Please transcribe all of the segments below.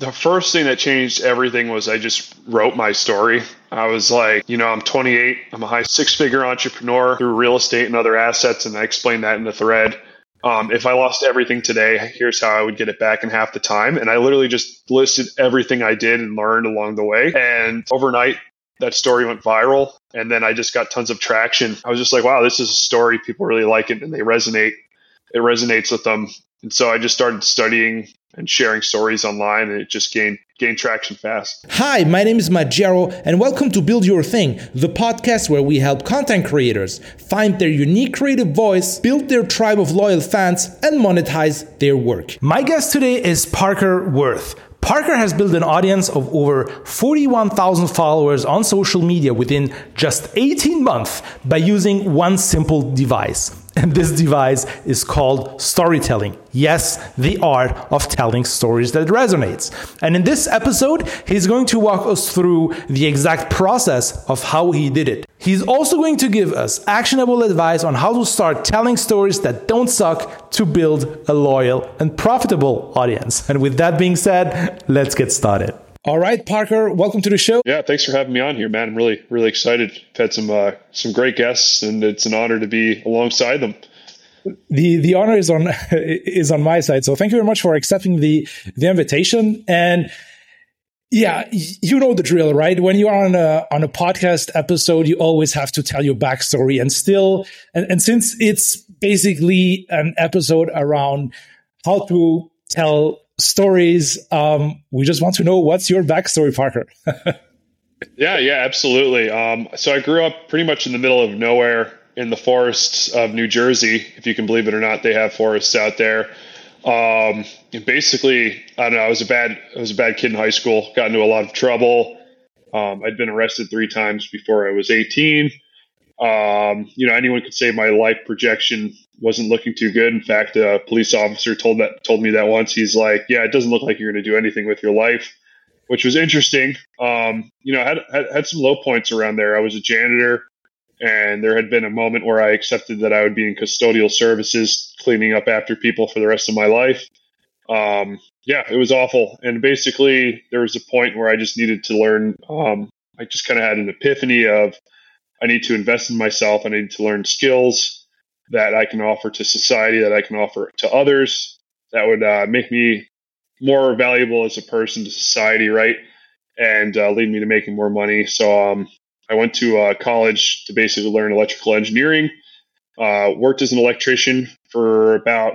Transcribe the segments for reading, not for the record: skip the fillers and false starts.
the first thing that changed everything was I just wrote my story. I was like, I'm 28. I'm a high six-figure entrepreneur through real estate and other assets. And I explained that in the thread. If I lost everything today, here's how I would get it back in half the time. And I literally just listed everything I did and learned along the way. And overnight, that story went viral. And then I just got tons of traction. I was just like, wow, this is a story. People really like it and they resonate. It resonates with them. And so I just started studying and sharing stories online, and it just gained traction fast. Hi, my name is Majero, and welcome to Build Your Thing, the podcast where we help content creators find their unique creative voice, build their tribe of loyal fans, and monetize their work. My guest today is Parker Worth. Parker has built an audience of over 41,000 followers on social media within just 18 months by using one simple device. And this device is called storytelling. Yes, the art of telling stories that resonates. And in this episode, he's going to walk us through the exact process of how he did it. He's also going to give us actionable advice on how to start telling stories that don't suck to build a loyal and profitable audience. And with that being said, let's get started. All right, Parker, welcome to the show. Yeah, thanks for having me on here, man. I'm really, really excited. I've had some great guests, and it's an honor to be alongside them. The honor is on my side. So thank you very much for accepting the invitation. And yeah, you know the drill, right? When you are on a podcast episode, you always have to tell your backstory. And since it's basically an episode around how to tell stories, we just want to know, what's your backstory, Parker? Yeah, absolutely. So I grew up pretty much in the middle of nowhere in the forests of New Jersey. If you can believe it or not, they have forests out there. And basically, I don't know, I was a bad kid in high school, got into a lot of trouble. I'd been arrested 3 times before I was 18. Anyone could say my life projection wasn't looking too good. In fact, a police officer told me that once. He's like, yeah, it doesn't look like you're going to do anything with your life, which was interesting. I had some low points around there. I was a janitor, and there had been a moment where I accepted that I would be in custodial services, cleaning up after people for the rest of my life. It was awful. And basically, there was a point where I just needed to learn. I just kind of had an epiphany of, I need to invest in myself. I need to learn skills that I can offer to society, that I can offer to others, that would make me more valuable as a person to society, right? And lead me to making more money. So I went to college to basically learn electrical engineering, worked as an electrician for about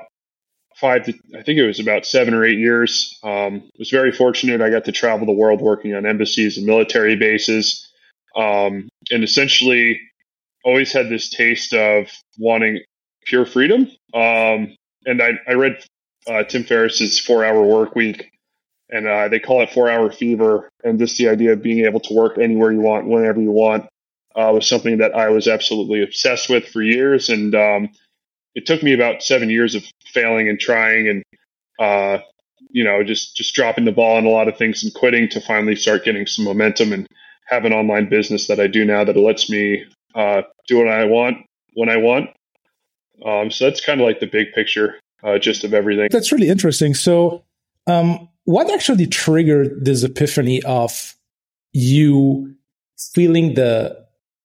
7 or 8 years. Was very fortunate. I got to travel the world working on embassies and military bases. And essentially always had this taste of wanting pure freedom. And I read Tim Ferriss's 4-Hour Work Week, and they call it 4-hour fever. And just the idea of being able to work anywhere you want, whenever you want, was something that I was absolutely obsessed with for years. And it took me about 7 years of failing and trying and, just dropping the ball on a lot of things and quitting to finally start getting some momentum and have an online business that I do now that lets me do what I want when I want. So that's kind of like the big picture, gist of everything. That's really interesting. So what actually triggered this epiphany of you feeling the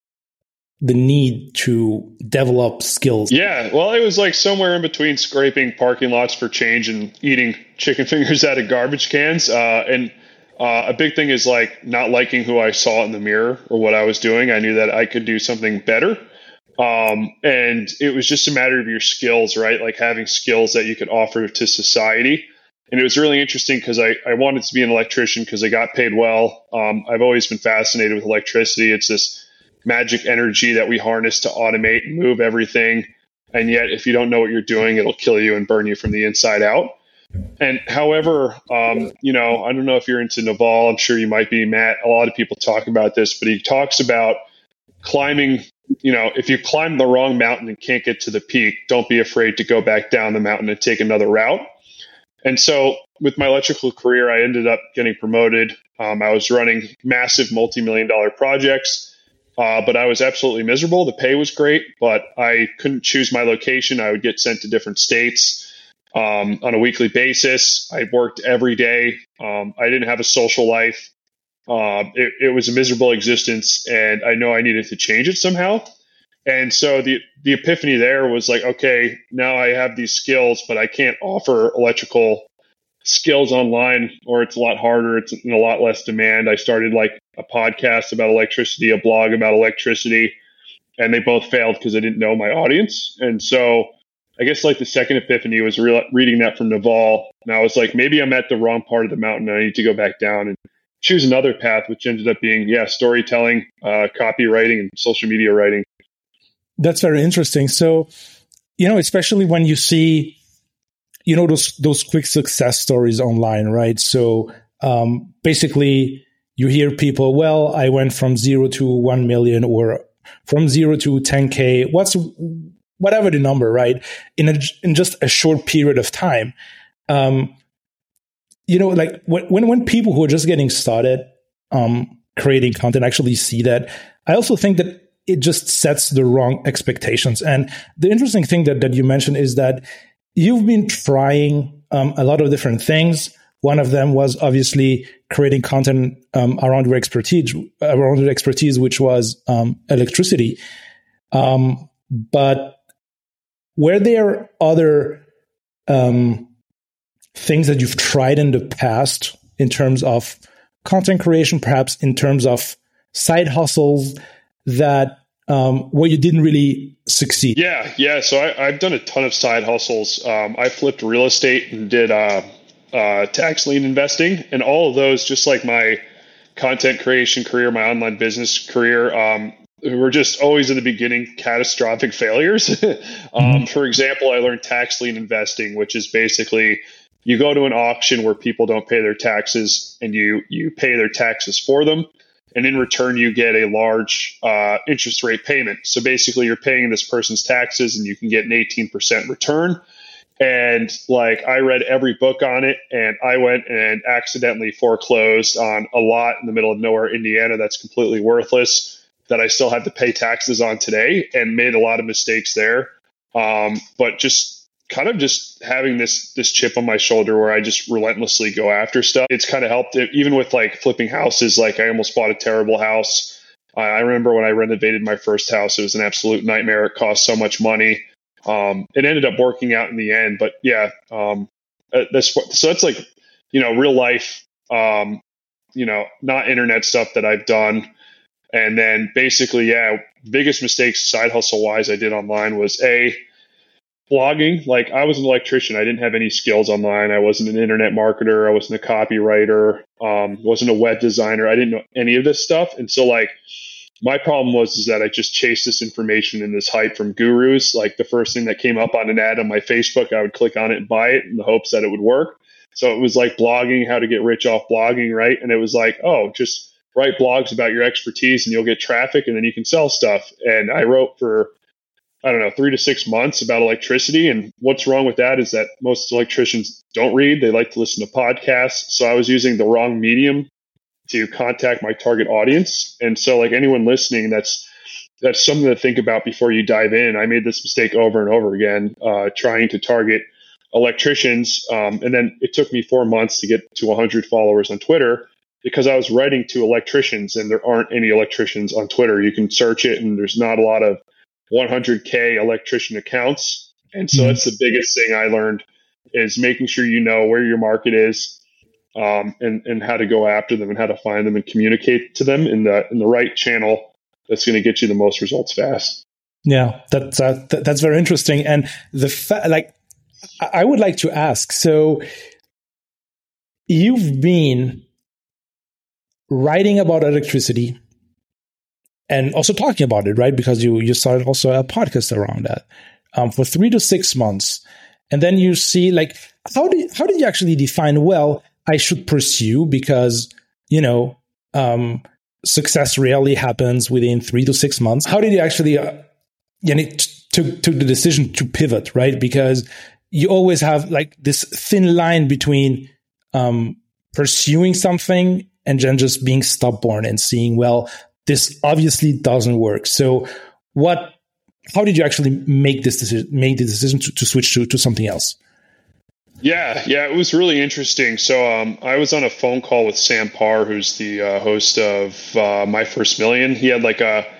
need to develop skills? Yeah, well, it was like somewhere in between scraping parking lots for change and eating chicken fingers out of garbage cans. A big thing is like not liking who I saw in the mirror or what I was doing. I knew that I could do something better. And it was just a matter of your skills, right? Like having skills that you could offer to society. And it was really interesting because I wanted to be an electrician because I got paid well. I've always been fascinated with electricity. It's this magic energy that we harness to automate and move everything. And yet, if you don't know what you're doing, it'll kill you and burn you from the inside out. And however, I don't know if you're into Naval. I'm sure you might be, Matt. A lot of people talk about this, but he talks about climbing. If you climb the wrong mountain and can't get to the peak, don't be afraid to go back down the mountain and take another route. And so with my electrical career, I ended up getting promoted. I was running massive multi-million-dollar projects, but I was absolutely miserable. The pay was great, but I couldn't choose my location. I would get sent to different states. on a weekly basis. I worked every day. I didn't have a social life. It was a miserable existence, and I know I needed to change it somehow. And so the epiphany there was like, okay, now I have these skills, but I can't offer electrical skills online, or it's a lot harder. It's in a lot less demand. I started like a podcast about electricity, a blog about electricity, and they both failed because I didn't know my audience. And so I guess like the second epiphany was reading that from Naval. And I was like, maybe I'm at the wrong part of the mountain. And I need to go back down and choose another path, which ended up being, storytelling, copywriting, and social media writing. That's very interesting. So, especially when you see, those quick success stories online, right? So basically you hear people, well, I went from 0 to 1 million or from 0 to 10K, whatever the number, right? In just a short period of time. Like when people who are just getting started creating content actually see that, I also think that it just sets the wrong expectations. And the interesting thing that you mentioned is that you've been trying a lot of different things. One of them was obviously creating content around your expertise, which was electricity. But were there other things that you've tried in the past in terms of content creation, perhaps in terms of side hustles that where you didn't really succeed? Yeah. So I've done a ton of side hustles. I flipped real estate and did tax lien investing, and all of those, just like my content creation career, my online business career, were just always in the beginning catastrophic failures. For example, I learned tax lien investing, which is basically you go to an auction where people don't pay their taxes, and you pay their taxes for them. And in return, you get a large interest rate payment. So basically, you're paying this person's taxes, and you can get an 18% return. And like, I read every book on it, and I went and accidentally foreclosed on a lot in the middle of nowhere, Indiana, that's completely worthless, that I still have to pay taxes on today, and made a lot of mistakes there. But just kind of just having this chip on my shoulder where I just relentlessly go after stuff. It's kind of helped it, even with like flipping houses. Like, I almost bought a terrible house. I remember when I renovated my first house, it was an absolute nightmare. It cost so much money. It ended up working out in the end, but yeah. So that's like, real life, not internet stuff that I've done. And then basically, biggest mistakes side hustle wise I did online was blogging. Like, I was an electrician. I didn't have any skills online. I wasn't an internet marketer. I wasn't a copywriter. Wasn't a web designer. I didn't know any of this stuff. And so like, my problem is that I just chased this information and this hype from gurus. Like, the first thing that came up on an ad on my Facebook, I would click on it and buy it in the hopes that it would work. So it was like blogging, how to get rich off blogging, right? And it was like, oh, just write blogs about your expertise and you'll get traffic and then you can sell stuff. And I wrote for, 3 to 6 months about electricity. And what's wrong with that is that most electricians don't read. They like to listen to podcasts. So I was using the wrong medium to contact my target audience. And so like, anyone listening, that's something to think about before you dive in. I made this mistake over and over again, trying to target electricians. And then it took me 4 months to get to 100 followers on Twitter, because I was writing to electricians, and there aren't any electricians on Twitter. You can search it, and there's not a lot of 100K electrician accounts. And so that's the biggest thing I learned, is making sure you know where your market is, and how to go after them and how to find them and communicate to them in the right channel that's going to get you the most results fast. Yeah, that's very interesting. And I would like to ask, so you've been writing about electricity and also talking about it, right? Because you started also a podcast around that for 3 to 6 months. And then you see, like, how did you actually define, well, I should pursue, because, success rarely happens within 3 to 6 months. How did you actually took the decision to pivot, right? Because you always have like this thin line between pursuing something and then just being stubborn and seeing, well, this obviously doesn't work. So how did you actually make the decision to switch to something else? Yeah, it was really interesting. So I was on a phone call with Sam Parr, who's the host of My First Million. He had like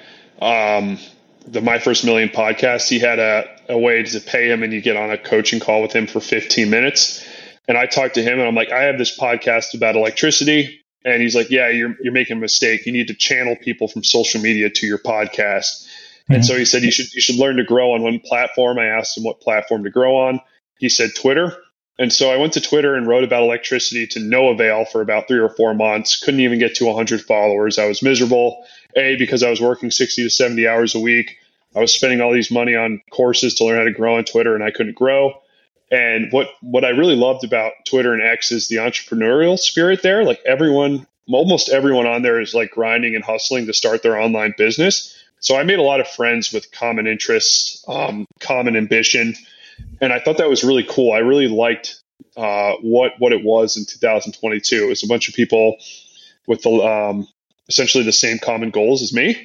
um, the My First Million podcast. He had a way to pay him, and you get on a coaching call with him for 15 minutes. And I talked to him, and I'm like, I have this podcast about electricity. And he's like, yeah, you're making a mistake. You need to channel people from social media to your podcast. And so he said, you should learn to grow on one platform. I asked him what platform to grow on. He said Twitter. And so I went to Twitter and wrote about electricity to no avail for about 3 or 4 months. Couldn't even get to 100 followers. I was miserable, because I was working 60 to 70 hours a week. I was spending all these money on courses to learn how to grow on Twitter, and I couldn't grow. And what I really loved about Twitter and X is the entrepreneurial spirit there. Like almost everyone on there is like grinding and hustling to start their online business. So I made a lot of friends with common interests, common ambition. And I thought that was really cool. I really liked what it was in 2022. It was a bunch of people with essentially the same common goals as me.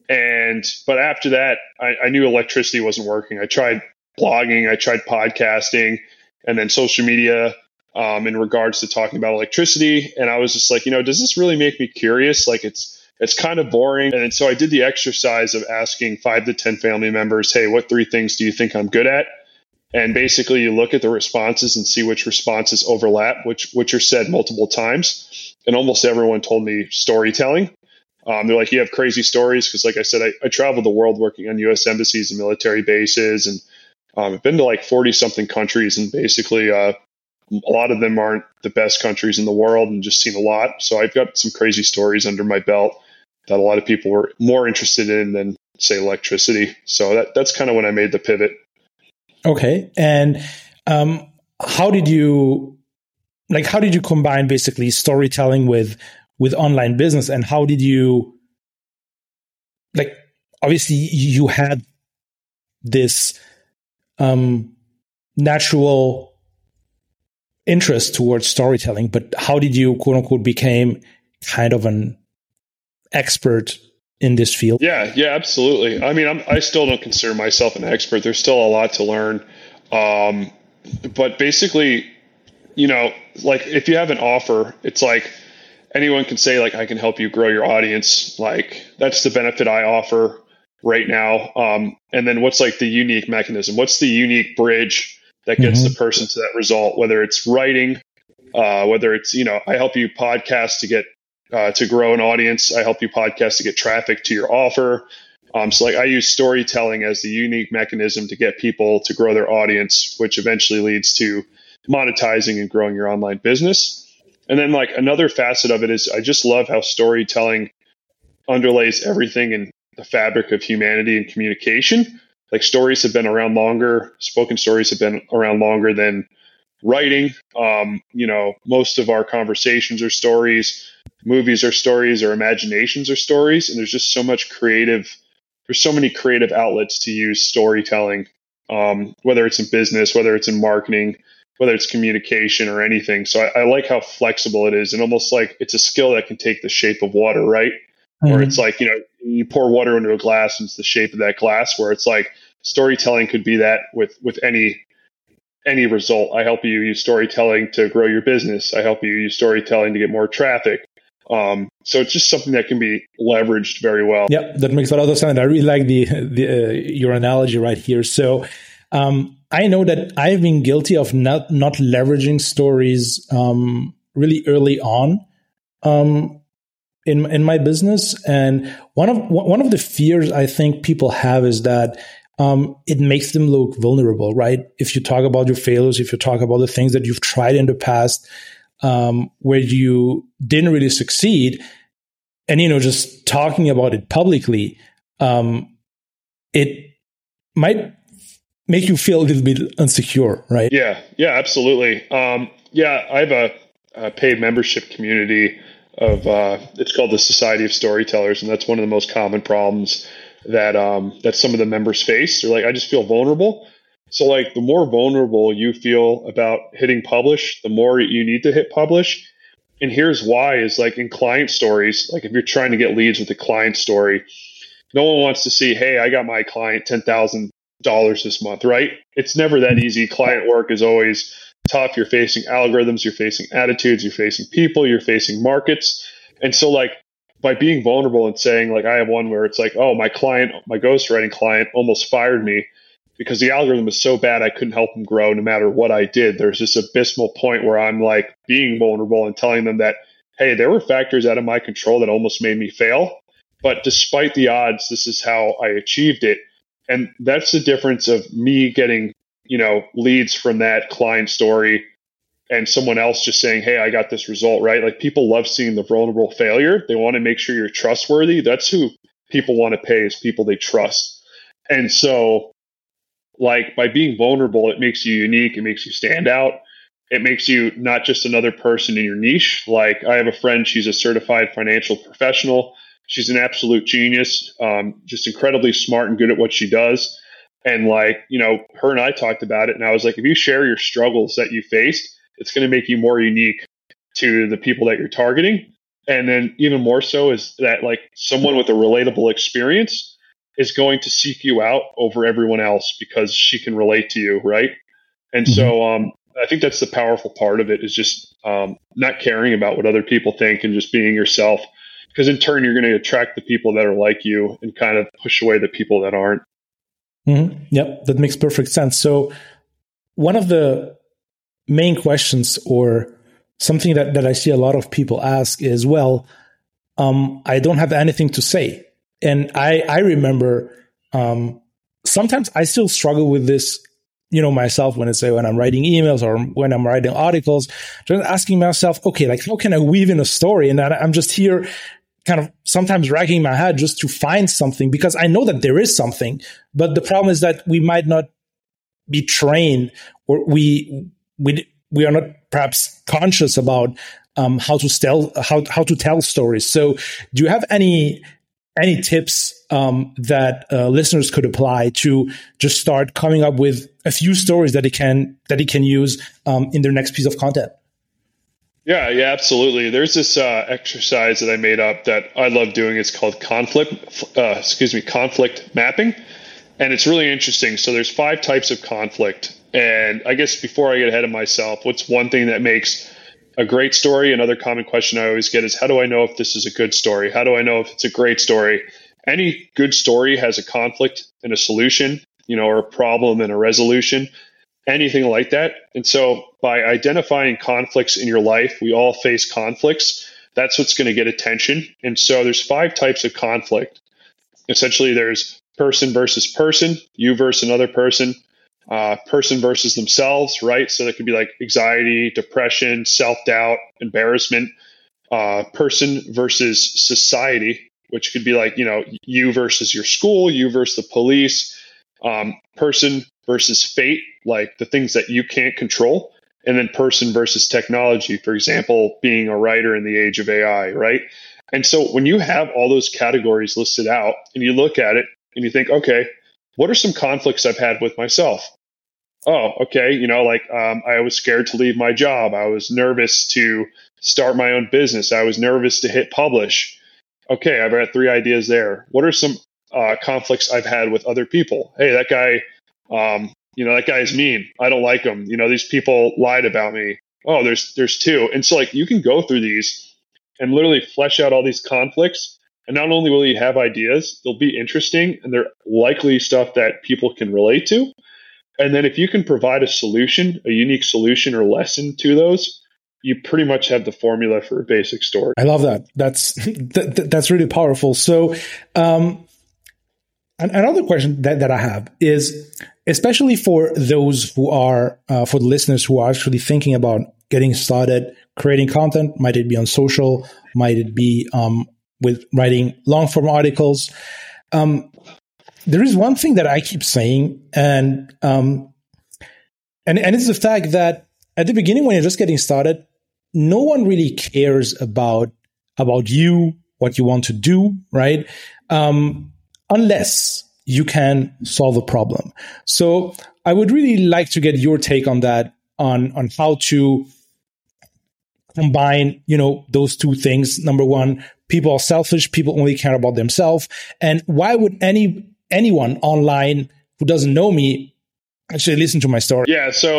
But after that, I knew electricity wasn't working. I tried blogging, I tried podcasting, and then social media in regards to talking about electricity. And I was just like, does this really make me curious? Like it's kind of boring. And so I did the exercise of asking 5 to 10 family members, hey, what 3 things do you think I'm good at? And basically you look at the responses and see which responses overlap, which are said multiple times. And almost everyone told me storytelling. They're like, you have crazy stories. Because like I said, I traveled the world working on U.S. embassies and military bases. And I've been to like 40 something countries, and basically a lot of them aren't the best countries in the world, and just seen a lot. So I've got some crazy stories under my belt that a lot of people were more interested in than say electricity. So that's kind of when I made the pivot. Okay. And how did you combine basically storytelling with online business? And how did you, like, obviously you had this natural interest towards storytelling, but how did you, quote unquote, became kind of an expert in this field? Yeah, absolutely. I mean, I still don't consider myself an expert. There's still a lot to learn. But basically, like if you have an offer, it's like anyone can say like, I can help you grow your audience. Like that's the benefit I offer right now. And then what's like the unique mechanism? What's the unique bridge that gets the person to that result? Whether it's writing, whether it's, I help you podcast to get to grow an audience. I help you podcast to get traffic to your offer. So like I use storytelling as the unique mechanism to get people to grow their audience, which eventually leads to monetizing and growing your online business. And then like another facet of it is I just love how storytelling underlays everything in the fabric of humanity and communication. Like stories have been around longer. Spoken stories have been around longer than writing. Most of our conversations are stories. Movies are stories, or imaginations are stories. And there's just so many creative outlets to use storytelling, whether it's in business, whether it's in marketing, whether it's communication or anything. So I like how flexible it is, and almost like it's a skill that can take the shape of water, right? Or it's like, you pour water into a glass and it's the shape of that glass, where it's like storytelling could be that with any result. I help you use storytelling to grow your business. I help you use storytelling to get more traffic. So it's just something that can be leveraged very well. Yeah, that makes a lot of sense. I really like your analogy right here. So I know that I've been guilty of not leveraging stories really early on in my business, and one of the fears I think people have is that it makes them look vulnerable, right? If you talk about your failures, if you talk about the things that you've tried in the past, where you didn't really succeed, and just talking about it publicly, it might make you feel a little bit insecure, right? Yeah, absolutely. I have a paid membership community of it's called the Society of Storytellers, and that's one of the most common problems that some of the members face. They're like, I just feel vulnerable. So like the more vulnerable you feel about hitting publish, the more you need to hit publish. And here's why is like in client stories, like if you're trying to get leads with a client story, no one wants to see, hey, I got my client $10,000 this month, right? It's never that easy. Client work is always tough. You're facing algorithms, you're facing attitudes, you're facing people, you're facing markets. And so like by being vulnerable and saying like, I have one where it's like, oh, my ghostwriting client almost fired me because the algorithm was so bad I couldn't help him grow no matter what I did. There's this abysmal point where I'm like being vulnerable and telling them that, hey, there were factors out of my control that almost made me fail. But despite the odds, this is how I achieved it. And that's the difference of me getting, leads from that client story and someone else just saying, hey, I got this result, right? Like people love seeing the vulnerable failure. They want to make sure you're trustworthy. That's who people want to pay, is people they trust. And so like by being vulnerable, it makes you unique. It makes you stand out. It makes you not just another person in your niche. Like I have a friend, she's a certified financial professional. She's an absolute genius, just incredibly smart and good at what she does. And like, her and I talked about it. And I was like, if you share your struggles that you faced, it's going to make you more unique to the people that you're targeting. And then even more so is that like someone with a relatable experience is going to seek you out over everyone else because she can relate to you, right? And so I think that's the powerful part of it, is just not caring about what other people think and just being yourself. Because in turn, you're going to attract the people that are like you and kind of push away the people that aren't. Mm-hmm. Yep, that makes perfect sense. So one of the main questions, or something that I see a lot of people ask is, well, I don't have anything to say. And I remember sometimes I still struggle with this, myself when I'm writing emails or when I'm writing articles, just asking myself, okay, like how can I weave in a story? And I'm just here kind of sometimes racking my head just to find something, because I know that there is something, but the problem is that we might not be trained, or we are not perhaps conscious about how to tell stories. So do you have any tips that listeners could apply to just start coming up with a few stories that they can use in their next piece of content? Yeah, absolutely. There's this exercise that I made up that I love doing. It's called conflict mapping. And it's really interesting. So there's 5 types of conflict. And I guess before I get ahead of myself, what's one thing that makes a great story? Another common question I always get is, how do I know if this is a good story? How do I know if it's a great story? Any good story has a conflict and a solution, or a problem and a resolution, anything like that. And so by identifying conflicts in your life, we all face conflicts. That's what's going to get attention. And so there's 5 types of conflict. Essentially, there's person versus person, you versus another person, person versus themselves, right? So that could be like anxiety, depression, self-doubt, embarrassment, person versus society, which could be like, you versus your school, you versus the police, person versus fate, like the things that you can't control, and then person versus technology, for example, being a writer in the age of AI, right? And so when you have all those categories listed out and you look at it and you think, okay, what are some conflicts I've had with myself? Oh, okay. I was scared to leave my job. I was nervous to start my own business. I was nervous to hit publish. Okay, I've got 3 ideas there. What are some conflicts I've had with other people? Hey, that guy, that guy is mean. I don't like him. These people lied about me. Oh, there's 2. And so like you can go through these and literally flesh out all these conflicts. And not only will you have ideas, they'll be interesting and they're likely stuff that people can relate to. And then if you can provide a solution, a unique solution or lesson to those, you pretty much have the formula for a basic story. I love that. That's really powerful. So another question that I have is, especially for those who are, for the listeners who are actually thinking about getting started, creating content, might it be on social, might it be with writing long form articles. There is one thing that I keep saying, and it's the fact that at the beginning, when you're just getting started, no one really cares about you, what you want to do, right? Unless you can solve a problem. So I would really like to get your take on that, on how to combine, those 2 things. Number one, people are selfish. People only care about themselves. And why would anyone online who doesn't know me actually listen to my story? Yeah. So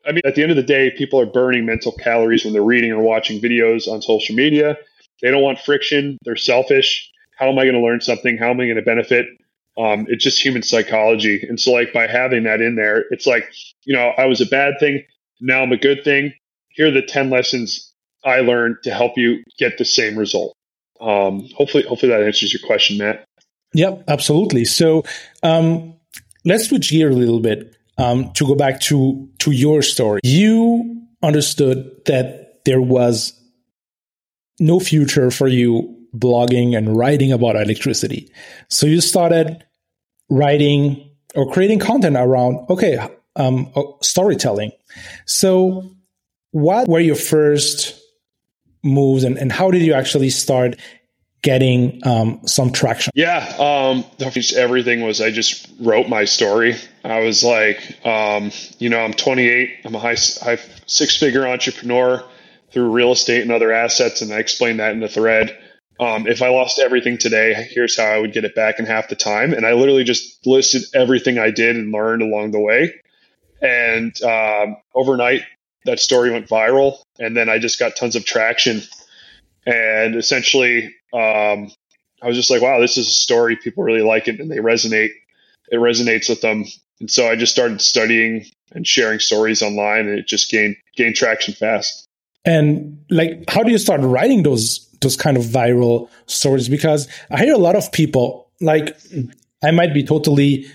I mean, at the end of the day, people are burning mental calories when they're reading or watching videos on social media. They don't want friction. They're selfish. How am I going to learn something? How am I going to benefit? It's just human psychology. And so like by having that in there, it's like, I was a bad thing. Now I'm a good thing. Here are the 10 lessons I learned to help you get the same result. Hopefully that answers your question, Matt. Yep, absolutely. So let's switch gear a little bit to go back to your story. You understood that there was no future for you blogging and writing about electricity. So you started writing or creating content around, storytelling. So what were your first moves and how did you actually start getting some traction? Yeah, everything was I just wrote my story. I was like, I'm 28. I'm a high six-figure entrepreneur through real estate and other assets, and I explained that in the thread. If I lost everything today, here's how I would get it back in half the time. And I literally just listed everything I did and learned along the way. And overnight, that story went viral, and then I just got tons of traction. And essentially, I was just like, wow, this is a story. People really like it and they resonate. It resonates with them. And so I just started studying and sharing stories online, and it just gained traction fast. And like, how do you start writing those kind of viral stories? Because I hear a lot of people, like, I might be totally,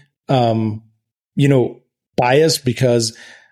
biased because,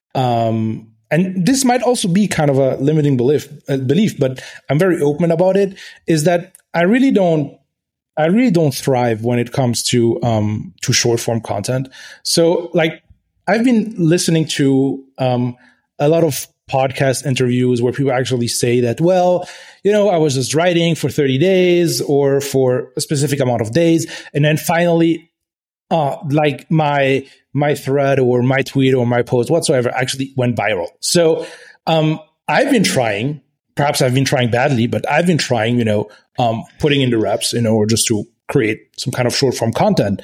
and this might also be kind of a limiting belief, but I'm very open about it, is that I really don't thrive when it comes to short form content. So like I've been listening to a lot of podcast interviews where people actually say that, well, I was just writing for 30 days or for a specific amount of days. And then finally, like my thread or my tweet or my post whatsoever actually went viral. So I've been trying, perhaps I've been trying badly, but I've been trying, putting in the reps, or just to create some kind of short form content.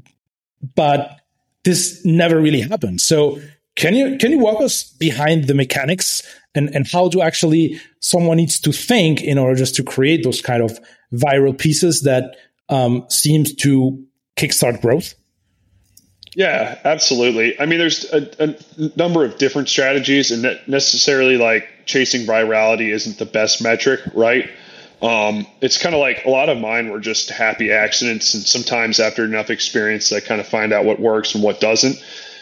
But this never really happened. So can you walk us behind the mechanics and how do actually someone needs to think in order just to create those kind of viral pieces that seems to kickstart growth? Yeah, absolutely. I mean, there's a number of different strategies, and that necessarily like chasing virality isn't the best metric, right? It's kind of like a lot of mine were just happy accidents, and sometimes after enough experience, I kind of find out what works and what doesn't.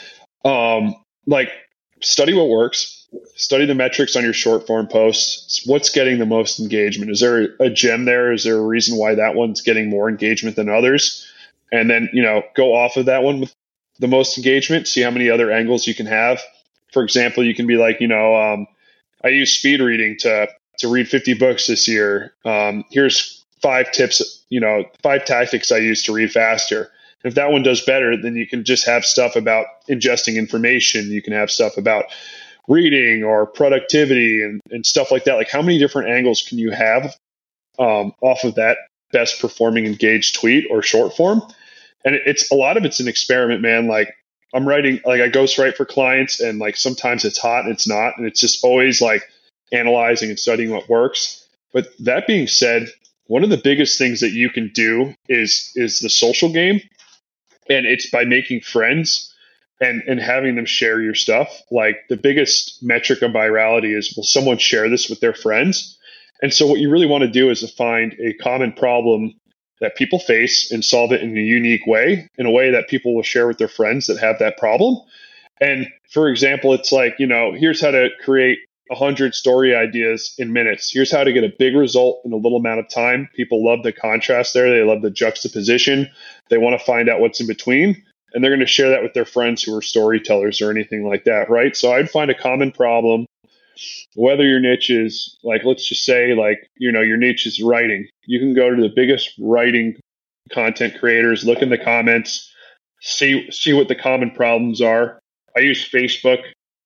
Like study what works, study the metrics on your short form posts. What's getting the most engagement? Is there a gem there? Is there a reason why that one's getting more engagement than others? And then, go off of that one with the most engagement, see how many other angles you can have. For example, you can be like, I use speed reading to read 50 books this year. Here's 5 tips, 5 tactics I use to read faster. If that one does better, then you can just have stuff about ingesting information. You can have stuff about reading or productivity and stuff like that. Like how many different angles can you have off of that best performing engaged tweet or short form? And it's a lot of it's an experiment, man. Like I'm writing, like I ghostwrite for clients, and like sometimes it's hot and it's not. And it's just always like analyzing and studying what works. But that being said, one of the biggest things that you can do is the social game. And it's by making friends and having them share your stuff. Like the biggest metric of virality is, will someone share this with their friends? And so what you really want to do is to find a common problem that people face and solve it in a unique way, in a way that people will share with their friends that have that problem. And for example, it's like, here's how to create 100 story ideas in minutes. Here's how to get a big result in a little amount of time. People love the contrast there. They love the juxtaposition. They want to find out what's in between. And they're going to share that with their friends who are storytellers or anything like that, right? So I'd find a common problem, whether your niche is like, let's just say like, your niche is writing. You can go to the biggest writing content creators, look in the comments, see what the common problems are. I use Facebook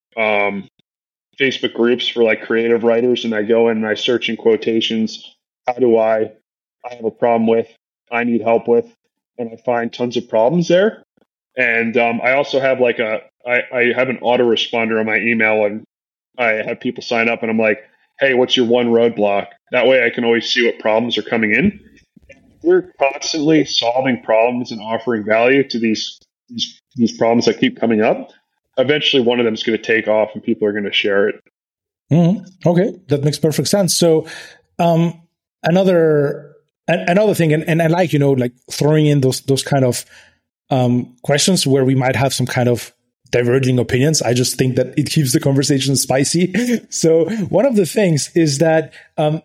groups for like creative writers, and I go in and I search in quotations, how do I have a problem with, I need help with, and I find tons of problems there. And I also have like a I have an autoresponder on my email when I have people sign up, and I'm like, hey, what's your one roadblock? That way I can always see what problems are coming in. We're constantly solving problems and offering value to these problems that keep coming up. Eventually, one of them is going to take off, and people are going to share it. Okay, that makes perfect sense. So, another thing, and I like, like throwing in those kind of questions where we might have some kind of diverging opinions. I just think that it keeps the conversation spicy. So one of the things is that I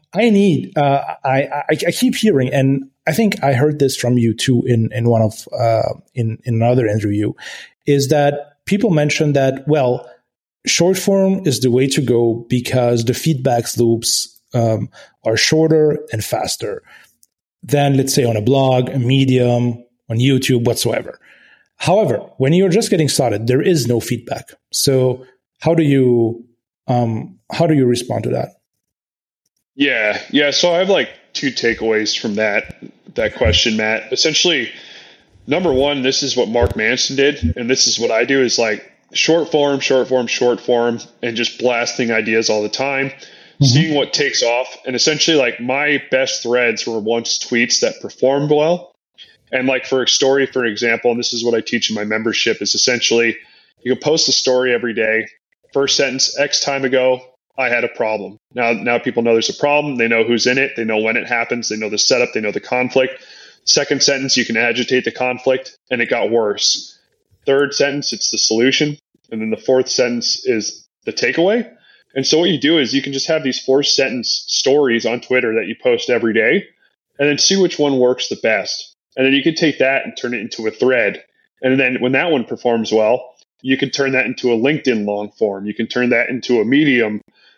keep hearing, and I think I heard this from you too in one of in another interview, is that people mention that, well, short form is the way to go because the feedback loops are shorter and faster than, let's say, on a blog, a Medium, on YouTube, whatsoever. However, when you're just getting started, there is no feedback. So how do you respond to that? Yeah. So I have like two takeaways from that question, Matt. Essentially, number one, this is what Mark Manson did, and this is what I do, is like short form, and just blasting ideas all the time, seeing what takes off. And essentially, like, my best threads were once tweets that performed well. And like for a story, for example, and this is what I teach in my membership, is essentially you can post a story every day. First sentence, X time ago, I had a problem. Now people know there's a problem. They know who's in it. They know when it happens. They know the setup. They know the conflict. Second sentence, you can agitate the conflict, and it got worse. Third sentence, it's the solution. And then the fourth sentence is the takeaway. And so what you do is you can just have these 4-sentence stories on Twitter that you post every day, and then see which one works the best. And then you can take that and turn it into a thread. And then when that one performs well, you can turn that into a LinkedIn long form. You can turn that into a Medium,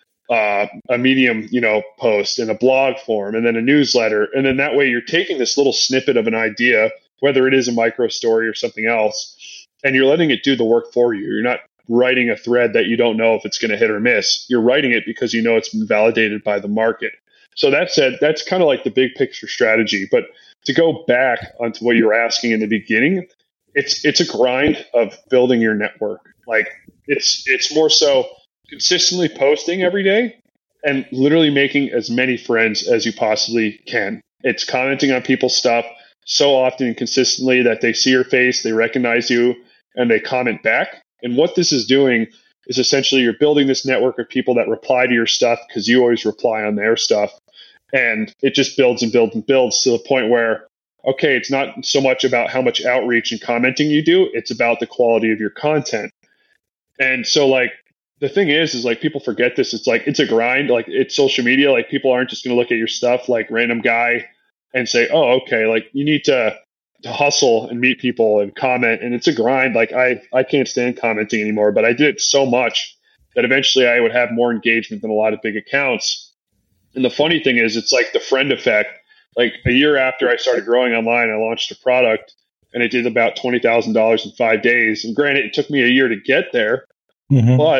post, and a blog form, and then a newsletter. And then that way you're taking this little snippet of an idea, whether it is a micro story or something else, and you're letting it do the work for you. You're not writing a thread that you don't know if it's going to hit or miss. You're writing it because you know it's been validated by the market. So that said, that's kind of like the big picture strategy. But to go back onto what you were asking in the beginning, it's a grind of building your network. Like it's more so consistently posting every day and literally making as many friends as you possibly can. It's commenting on people's stuff so often and consistently that they see your face, they recognize you, and they comment back. And what this is doing is essentially you're building this network of people that reply to your stuff because you always reply on their stuff. And it just builds and builds and builds to the point where, okay, it's not so much about how much outreach and commenting you do, it's about the quality of your content. And so like the thing is like people forget this. It's like it's a grind. Like it's social media. Like people aren't just going to look at your stuff like random guy and say, oh, okay, like you need to hustle and meet people and comment. And it's a grind. Like I can't stand commenting anymore, but I did it so much that eventually I would have more engagement than a lot of big accounts. And the funny thing is, it's like the friend effect. Like a year after I started growing online, I launched a product and it did about $20,000 in 5 days. And granted, it took me a year to get there, but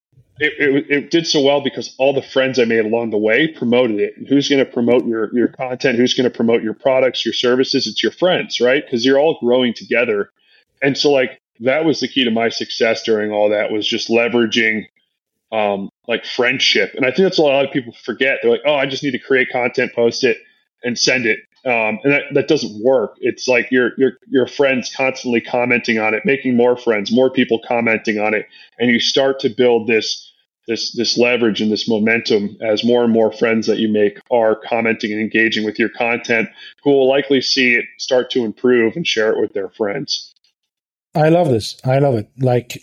it did so well because all the friends I made along the way promoted it. And who's going to promote your content? Who's going to promote your products, your services? It's your friends, right? Because you're all growing together. And so like that was the key to my success during all that, was just leveraging like friendship. And I think that's a lot of people forget. They're like, oh, I just need to create content, post it, and send it. And that doesn't work. It's like your friends constantly commenting on it, making more friends, more people commenting on it. And you start to build this leverage and this momentum as more and more friends that you make are commenting and engaging with your content, who will likely see it start to improve and share it with their friends. I love this. I love it. Like,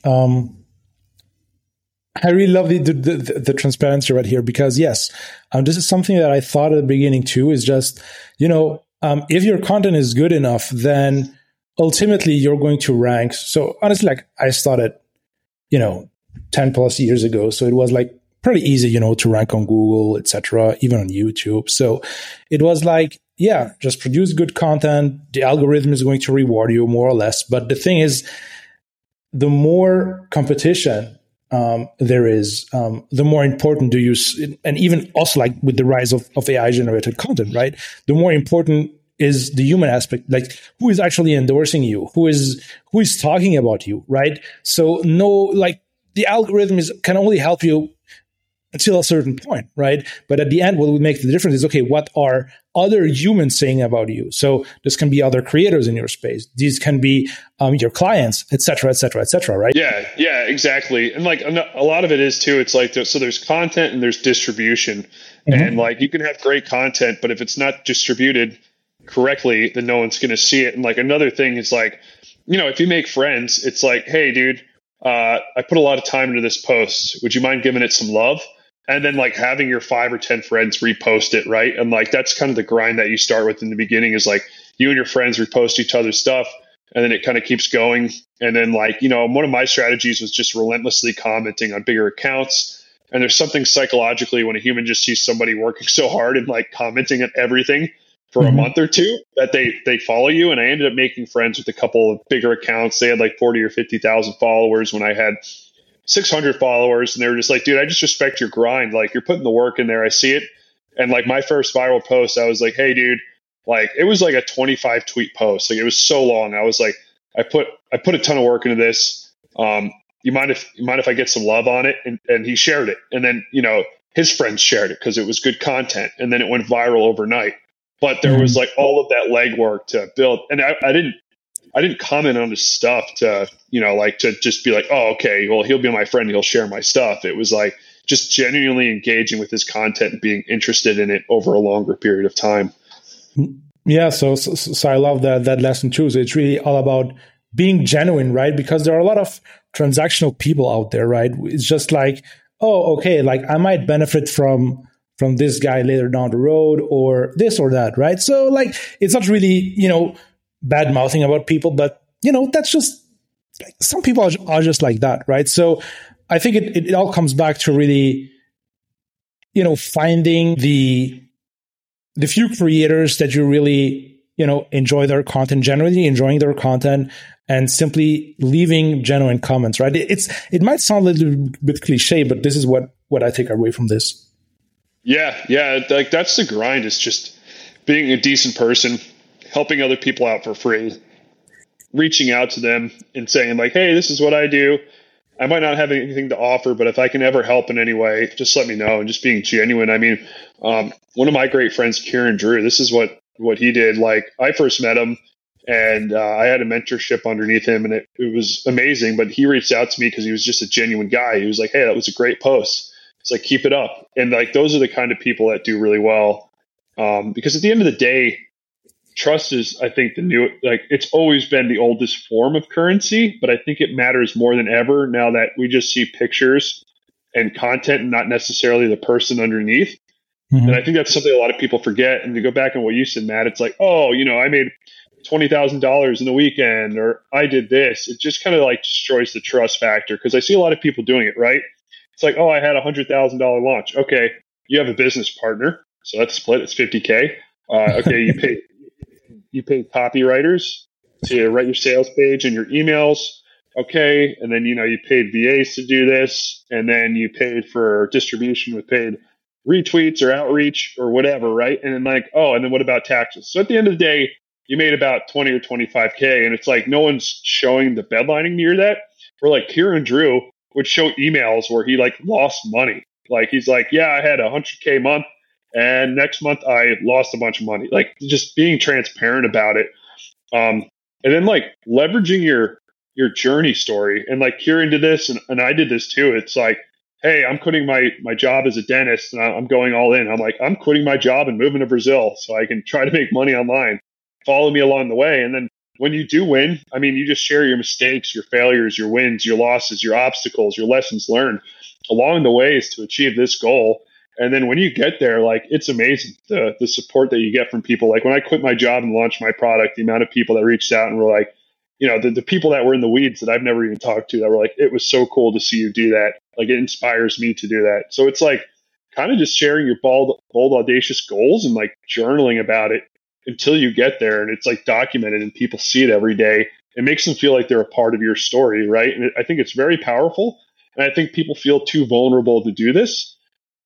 I really love the transparency right here because yes, this is something that I thought at the beginning too, is just, if your content is good enough, then ultimately you're going to rank. So honestly, like I started, 10 plus years ago. So it was like pretty easy, to rank on Google, etc., even on YouTube. So it was like, yeah, just produce good content. The algorithm is going to reward you more or less. But the thing is, the more competition there is, the more important and even also like with the rise of AI generated content, right? The more important is the human aspect, like who is actually endorsing you, who is talking about you, right? So no, like the algorithm can only help you until a certain point, right? But at the end, what would make the difference is, okay, what are other humans saying about you? So this can be other creators in your space. These can be your clients, et cetera, right? Yeah, exactly. And like a lot of it is too, it's like, so there's content and there's distribution. And like you can have great content, but if it's not distributed correctly, then no one's going to see it. And like another thing is like, if you make friends, it's like, hey, dude, I put a lot of time into this post. Would you mind giving it some love? And then like having your 5 or 10 friends repost it, right? And like that's kind of the grind that you start with in the beginning, is like you and your friends repost each other's stuff, and then it kind of keeps going. And then like, one of my strategies was just relentlessly commenting on bigger accounts. And there's something psychologically when a human just sees somebody working so hard and like commenting on everything for a month or two, that they follow you. And I ended up making friends with a couple of bigger accounts. They had like 40 or 50,000 followers when I had 600 followers, and they were just like, dude, I just respect your grind. Like, you're putting the work in there. I see it. And like my first viral post, I was like, hey, dude, like it was like a 25 tweet post. Like it was so long. I was like, I put a ton of work into this. You mind if I get some love on it? And he shared it. And then, his friends shared it because it was good content. And then it went viral overnight. But there was like all of that legwork to build. And I didn't comment on his stuff to, to just be like, oh, okay, well, he'll be my friend. He'll share my stuff. It was like just genuinely engaging with his content and being interested in it over a longer period of time. Yeah. So I love that lesson too. So it's really all about being genuine, right? Because there are a lot of transactional people out there, right? It's just like, oh, okay, like I might benefit from this guy later down the road or this or that, right? So like, it's not really, bad mouthing about people, but that's just like, some people are just like that, right? So I think it all comes back to really, finding the few creators that you really, enjoy their content, generally enjoying their content, and simply leaving genuine comments, right? It might sound a little bit cliche, but this is what I take away from this. Yeah. Like that's the grind, is just being a decent person, helping other people out for free, reaching out to them and saying like, hey, this is what I do. I might not have anything to offer, but if I can ever help in any way, just let me know. And just being genuine. I mean, one of my great friends, Kieran Drew, this is what he did. Like I first met him and I had a mentorship underneath him, and it was amazing. But he reached out to me because he was just a genuine guy. He was like, hey, that was a great post. It's like, keep it up. And like, those are the kind of people that do really well. Because at the end of the day, trust is, I think, it's always been the oldest form of currency, but I think it matters more than ever now that we just see pictures and content and not necessarily the person underneath. Mm-hmm. And I think that's something a lot of people forget. And to go back on what you said, Matt, it's like, oh, I made $20,000 in the weekend, or I did this. It just kind of like destroys the trust factor, because I see a lot of people doing it, right? It's like, oh, I had $100,000 launch. Okay, you have a business partner, so that's split. It's $50K. Okay, you pay copywriters to write your sales page and your emails. Okay. And then, you paid VAs to do this. And then you paid for distribution with paid retweets or outreach or whatever. Right. And then like, oh, and then what about taxes? So at the end of the day, you made about 20 or 25K. And it's like, no one's showing the bedlining near that. Or like Kieran Drew would show emails where he like lost money. Like, he's like, yeah, I had $100K month, and next month I lost a bunch of money. Like, just being transparent about it. And then like leveraging your journey story. And like Kieran did this, and I did this too. It's like, hey, I'm quitting my job as a dentist, and I'm going all in. I'm like, I'm quitting my job and moving to Brazil so I can try to make money online. Follow me along the way. And then when you do win, I mean, you just share your mistakes, your failures, your wins, your losses, your obstacles, your lessons learned along the ways to achieve this goal. And then when you get there, like, it's amazing the support that you get from people. Like when I quit my job and launched my product, the amount of people that reached out and were like, the people that were in the weeds that I've never even talked to, that were like, it was so cool to see you do that. Like, it inspires me to do that. So it's like kind of just sharing your bold, audacious goals and like journaling about it until you get there. And it's like documented and people see it every day. It makes them feel like they're a part of your story, right? And I think it's very powerful. And I think people feel too vulnerable to do this.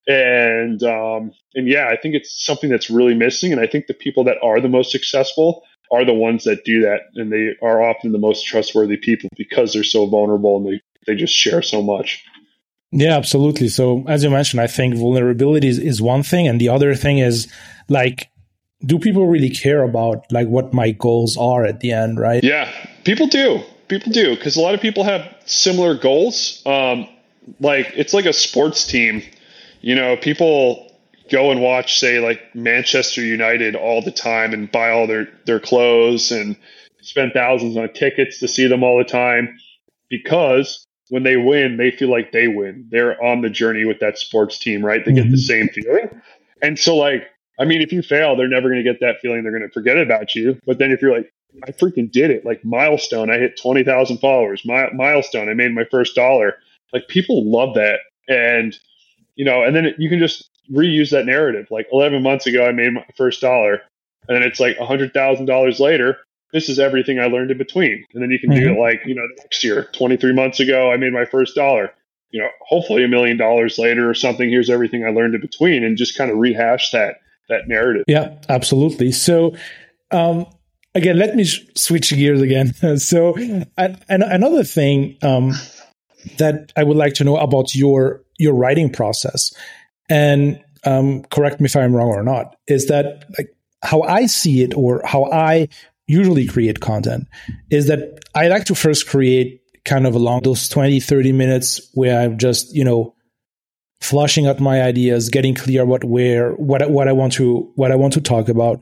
And yeah, I think it's something that's really missing. And I think the people that are the most successful are the ones that do that. And they are often the most trustworthy people because they're so vulnerable and they just share so much. Yeah, absolutely. So as you mentioned, I think vulnerability is one thing. And the other thing is like, do people really care about like what my goals are at the end, right? Yeah, people do. People do. Because a lot of people have similar goals. Like it's like a sports team. You know, people go and watch, say, like Manchester United all the time and buy all their clothes and spend thousands on tickets to see them all the time because when they win, they feel like they win. They're on the journey with that sports team, right? They get the same feeling. And so, like, I mean, if you fail, they're never going to get that feeling. They're going to forget about you. But then if you're like, I freaking did it, like milestone, I hit 20,000 followers, milestone, I made my first $1. Like people love that. And, you know, and then you can just reuse that narrative. Like 11 months ago, I made my first $1. And then it's like $100,000 later. This is everything I learned in between. And then you can do it like, you know, next year, 23 months ago, I made my first $1. You know, hopefully $1 million later or something. Here's everything I learned in between, and just kind of rehash that narrative. Yeah, absolutely. So, again, let me switch gears again. So, another thing that I would like to know about your writing process, and correct me if I'm wrong or not, is that like how I see it or how I usually create content is that I like to first create kind of along those 20, 30 minutes where I'm just, you know, flushing out my ideas, getting clear about what I want to talk about,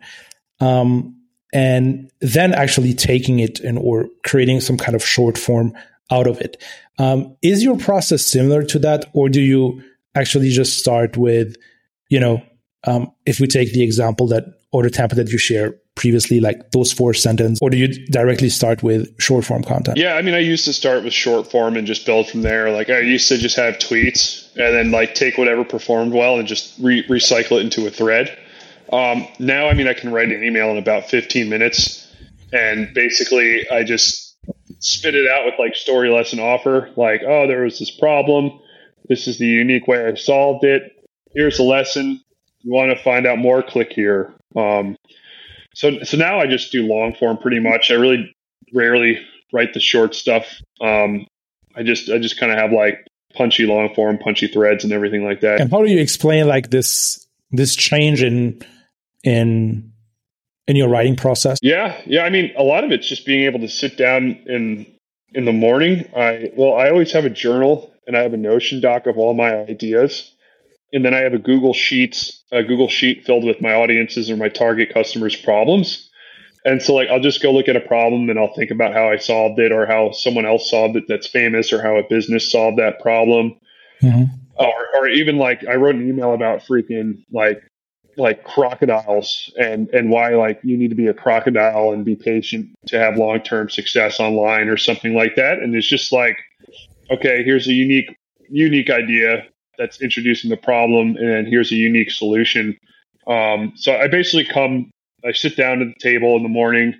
and then actually taking it or creating some kind of short form out of it. Is your process similar to that, or do you actually just start with, you know, if we take the example or the template that you shared previously, like those 4 sentences, or do you directly start with short form content? Yeah, I mean, I used to start with short form and just build from there. Like I used to just have tweets and then like take whatever performed well and just recycle it into a thread. Now, I mean, I can write an email in about 15 minutes and basically I just spit it out with like story, lesson, offer. Like, oh, there was this problem. This is the unique way I solved it. Here's the lesson. You want to find out more? Click here. So now I just do long form pretty much. I really rarely write the short stuff. I just kind of have like punchy long form, punchy threads and everything like that. And how do you explain like this change in your writing process? Yeah. I mean, a lot of it's just being able to sit down in the morning. I always have a journal and I have a Notion doc of all my ideas. And then I have a Google sheet filled with my audiences or my target customers' problems. And so like, I'll just go look at a problem and I'll think about how I solved it or how someone else solved it that's famous or how a business solved that problem. Mm-hmm. Or even like I wrote an email about freaking like crocodiles and why like you need to be a crocodile and be patient to have long-term success online or something like that. And it's just like, okay, here's a unique idea that's introducing the problem, and here's a unique solution. So I basically I sit down at the table in the morning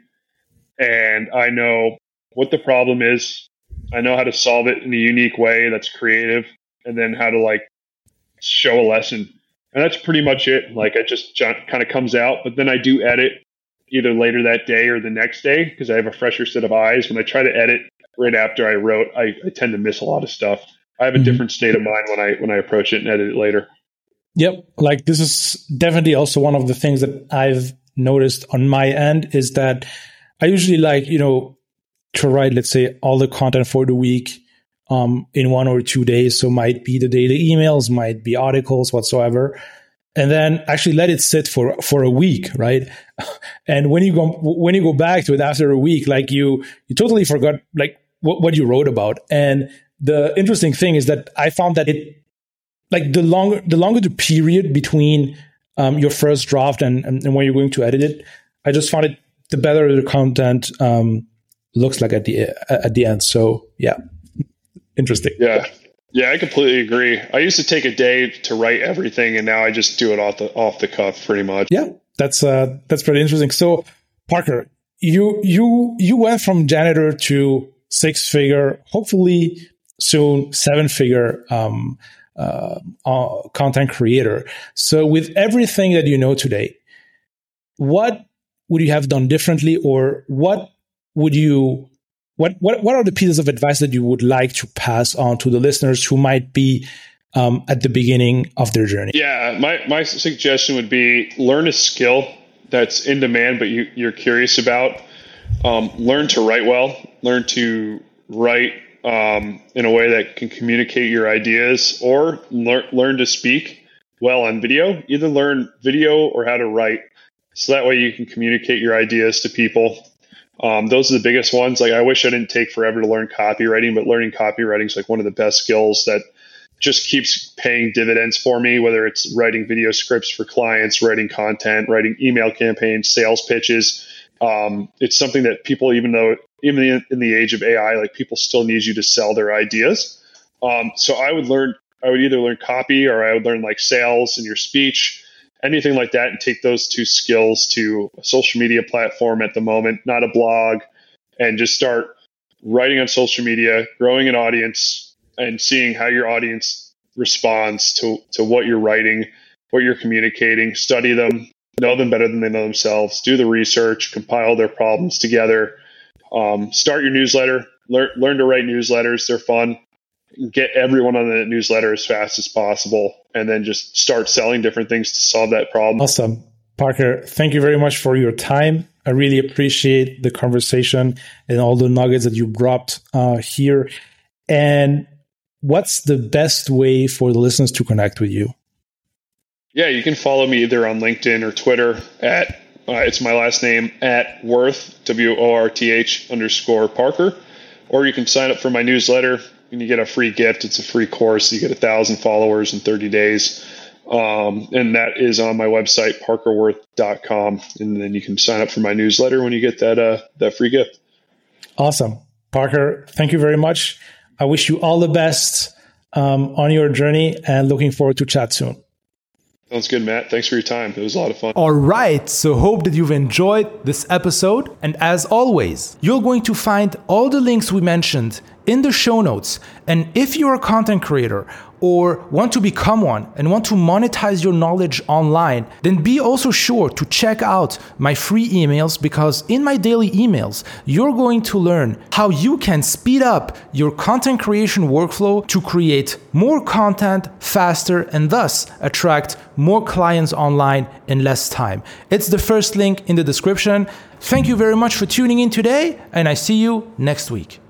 and I know what the problem is. I know how to solve it in a unique way that's creative, and then how to like show a lesson. And that's pretty much it. Like it just kind of comes out, but then I do edit either later that day or the next day because I have a fresher set of eyes. When I try to edit right after I wrote, I tend to miss a lot of stuff. I have a different state of mind when I approach it and edit it later. Yep. Like this is definitely also one of the things that I've noticed on my end is that I usually like, you know, to write, let's say, all the content for the week in 1 or 2 days. So might be the daily emails, might be articles, whatsoever. And then actually let it sit for a week, right? And when you go back to it after a week, like you totally forgot like what you wrote about. And the interesting thing is that I found that it, like the longer the period between your first draft and when you're going to edit it, I just found it the better the content looks like at the end. So yeah, interesting. Yeah, I completely agree. I used to take a day to write everything, and now I just do it off the cuff pretty much. Yeah, that's pretty interesting. So Parker, you went from janitor to 6-figure, hopefully soon 7-figure content creator. So with everything that you know today, what would you have done differently, or what are the pieces of advice that you would like to pass on to the listeners who might be at the beginning of their journey? Yeah, my suggestion would be learn a skill that's in demand, but you're curious about. Learn to write well. Learn to write in a way that can communicate your ideas, or learn to speak well on video. Either learn video or how to write, so that way you can communicate your ideas to people. Those are the biggest ones. Like, I wish I didn't take forever to learn copywriting, but learning copywriting is like one of the best skills that just keeps paying dividends for me, whether it's writing video scripts for clients, writing content, writing email campaigns, sales pitches. It's something that people, even in the age of AI, like, people still need you to sell their ideas. So I would either learn copy, or I would learn like sales and your speech, anything like that, and take those two skills to a social media platform at the moment, not a blog, and just start writing on social media, growing an audience, and seeing how your audience responds to what you're writing, what you're communicating. Study them, know them better than they know themselves, do the research, compile their problems together, start your newsletter, learn to write newsletters. They're fun. Get everyone on the newsletter as fast as possible, and then just start selling different things to solve that problem. Awesome. Parker, thank you very much for your time. I really appreciate the conversation and all the nuggets that you dropped here. And what's the best way for the listeners to connect with you? Yeah, you can follow me either on LinkedIn or Twitter at, it's my last name, at Worth, WORTH_Parker. Or you can sign up for my newsletter and you get a free gift. It's a free course. You get 1,000 followers in 30 days. And that is on my website, parkerworth.com. And then you can sign up for my newsletter when you get that free gift. Awesome. Parker, thank you very much. I wish you all the best on your journey, and looking forward to chat soon. Sounds good, Matt. Thanks for your time. It was a lot of fun. All right. So hope that you've enjoyed this episode. And as always, you're going to find all the links we mentioned in the show notes. And if you're a content creator or want to become one and want to monetize your knowledge online, then be also sure to check out my free emails, because in my daily emails, you're going to learn how you can speed up your content creation workflow to create more content faster and thus attract more clients online in less time. It's the first link in the description. Thank you very much for tuning in today, and I see you next week.